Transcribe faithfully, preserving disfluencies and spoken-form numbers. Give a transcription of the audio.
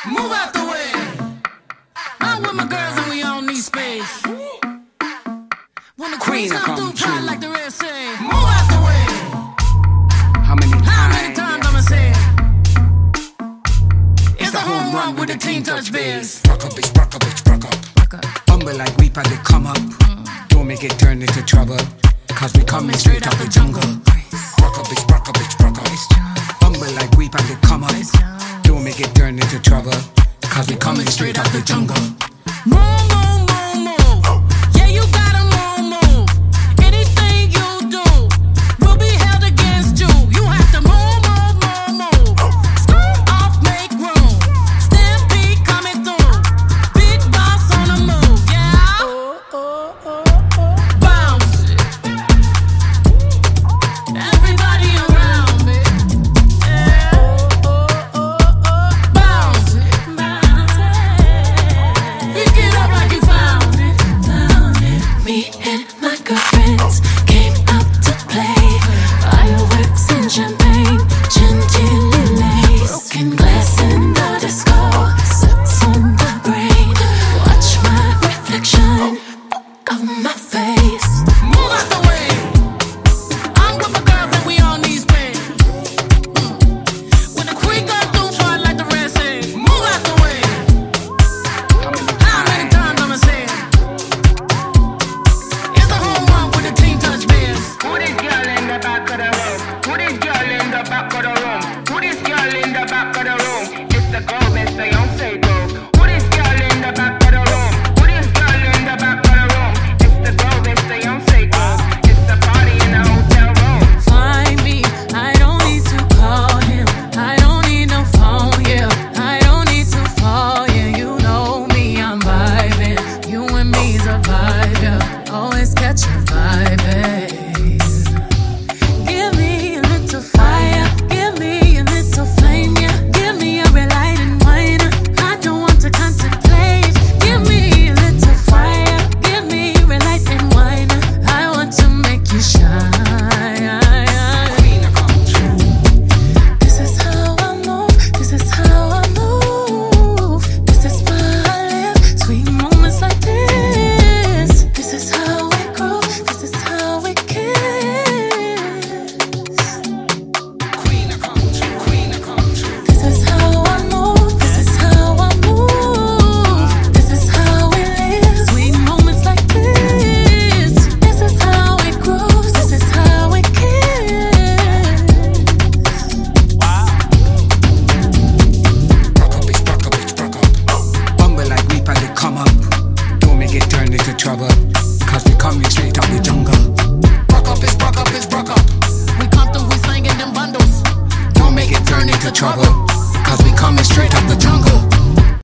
Move out the way. I'm with my girls and we all need space. When the queens come through, pride like the Red say. Move out the way. How many times? How many times I'ma say it? It's a home run with the team touch bears. Rock up, bitch, rock up, bitch, rock up. Humble like we they come up. Mm. Don't make it turn into trouble. Cause we coming straight out the jungle. Rock up, bitch, rock up, bitch, rock up. Humble like we they come up. Don't make it turn into trouble. Cause we coming straight out the jungle.